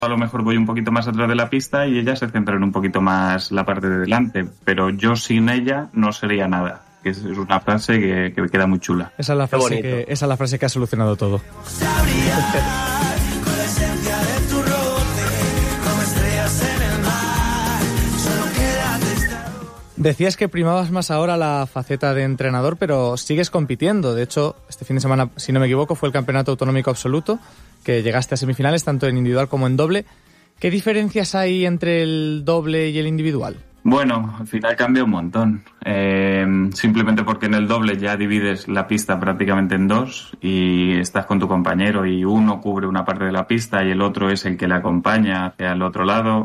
a lo mejor voy un poquito más atrás de la pista y ella se centra en un poquito más la parte de delante, pero yo sin ella no sería nada. Que es una frase que queda muy chula. Esa es la frase que ha solucionado todo. Decías que primabas más ahora la faceta de entrenador, pero sigues compitiendo. De hecho, este fin de semana, si no me equivoco, fue el Campeonato Autonómico Absoluto, que llegaste a semifinales tanto en individual como en doble. ¿Qué diferencias hay entre el doble y el individual? Bueno, al final cambia un montón. Simplemente porque en el doble ya divides la pista prácticamente en dos y estás con tu compañero y uno cubre una parte de la pista y el otro es el que le acompaña hacia el otro lado.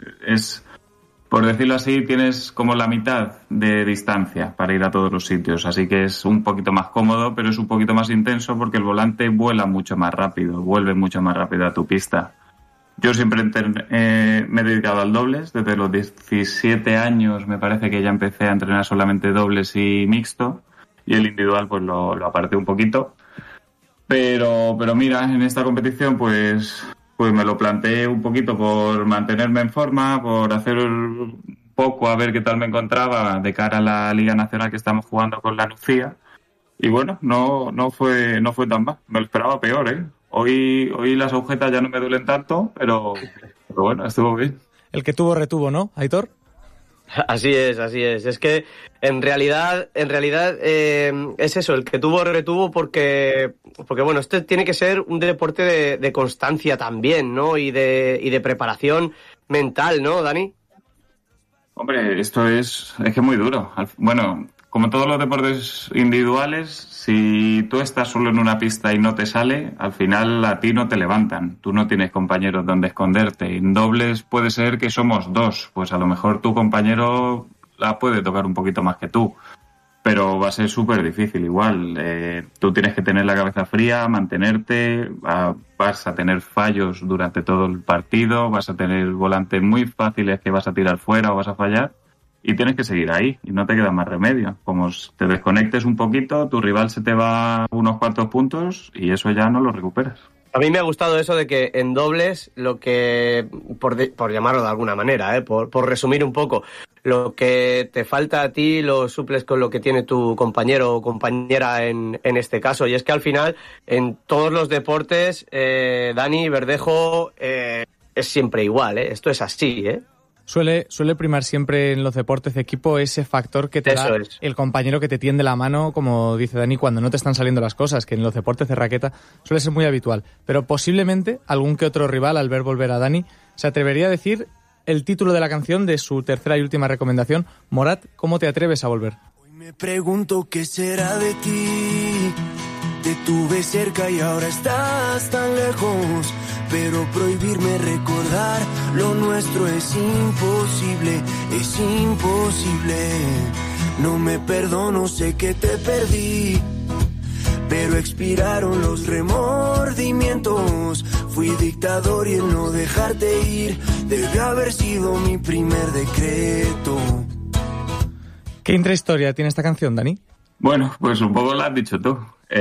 Por decirlo así, tienes como la mitad de distancia para ir a todos los sitios, así que es un poquito más cómodo, pero es un poquito más intenso porque el volante vuela mucho más rápido, vuelve mucho más rápido a tu pista. Yo siempre me he dedicado al dobles, desde los 17 años me parece que ya empecé a entrenar solamente dobles y mixto, y el individual pues lo aparté un poquito. Pero mira, en esta competición pues me lo planteé un poquito por mantenerme en forma, por hacer un poco a ver qué tal me encontraba de cara a la Liga Nacional que estamos jugando con la Nucía. Y bueno, no fue tan mal. Me lo esperaba peor, ¿eh? Hoy las agujetas ya no me duelen tanto, pero bueno, estuvo bien. El que tuvo retuvo, ¿no, Aitor? Así es. Es que en realidad es eso, el que tuvo retuvo porque bueno, esto tiene que ser un deporte de constancia también, ¿no? Y de preparación mental, ¿no, Dani? Hombre, esto es que es muy duro. Bueno, como todos los deportes individuales, si tú estás solo en una pista y no te sale, al final a ti no te levantan. Tú no tienes compañeros donde esconderte. En dobles puede ser que somos dos. Pues a lo mejor tu compañero la puede tocar un poquito más que tú. Pero va a ser súper difícil igual. Tú tienes que tener la cabeza fría, mantenerte. Vas a tener fallos durante todo el partido. Vas a tener volantes muy fáciles que vas a tirar fuera o vas a fallar. Y tienes que seguir ahí, y no te queda más remedio. Como te desconectes un poquito, tu rival se te va unos cuantos puntos y eso ya no lo recuperas. A mí me ha gustado eso de que en dobles, lo que, por llamarlo de alguna manera, por resumir un poco, lo que te falta a ti lo suples con lo que tiene tu compañero o compañera en este caso. Y es que al final, en todos los deportes, Dani Verdejo, es siempre igual, ¿eh? Esto es así, ¿eh? Suele primar siempre en los deportes de equipo ese factor que te da el compañero que te tiende la mano, como dice Dani, cuando no te están saliendo las cosas, que en los deportes de raqueta suele ser muy habitual. Pero posiblemente algún que otro rival, al ver volver a Dani, se atrevería a decir el título de la canción de su tercera y última recomendación. Morat, ¿cómo te atreves a volver? Hoy me pregunto qué será de ti. Te tuve cerca y ahora estás tan lejos. Pero prohibirme recordar lo nuestro es imposible, es imposible. No me perdono, sé que te perdí, pero expiraron los remordimientos. Fui dictador y el no dejarte ir debe haber sido mi primer decreto. ¿Qué intrahistoria tiene esta canción, Dani? Bueno, pues un poco lo has dicho tú.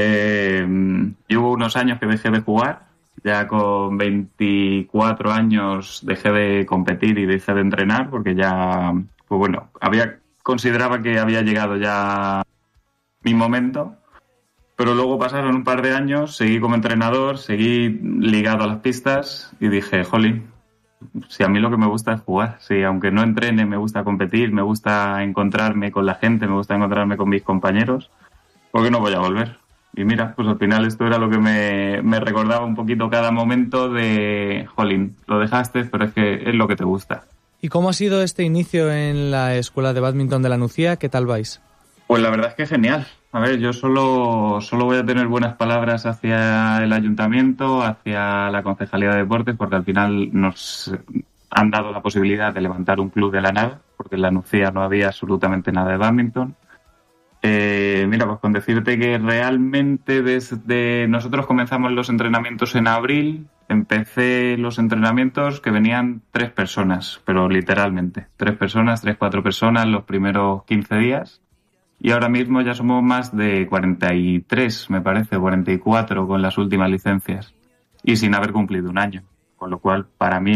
Hubo unos años que dejé de jugar. Ya con 24 años dejé de competir y dejé de entrenar porque ya, pues bueno, consideraba que había llegado ya mi momento, pero luego pasaron un par de años, seguí como entrenador, seguí ligado a las pistas y dije, jolín, si a mí lo que me gusta es jugar, si aunque no entrene me gusta competir, me gusta encontrarme con la gente, me gusta encontrarme con mis compañeros, ¿por qué no voy a volver? Y mira, pues al final esto era lo que me recordaba un poquito cada momento de, jolín, lo dejaste, pero es que es lo que te gusta. ¿Y cómo ha sido este inicio en la Escuela de Bádminton de la Nucía? ¿Qué tal vais? Pues la verdad es que genial. A ver, yo solo voy a tener buenas palabras hacia el ayuntamiento, hacia la Concejalía de Deportes, porque al final nos han dado la posibilidad de levantar un club de la nada, porque en la Nucía no había absolutamente nada de bádminton. Mira, pues con decirte que realmente desde nosotros comenzamos los entrenamientos en abril, empecé los entrenamientos que venían 3 personas, pero literalmente, 3 personas, 4 personas los primeros 15 días. Y ahora mismo ya somos más de 43, me parece, 44 con las últimas licencias. Y sin haber cumplido un año. con lo cual para mí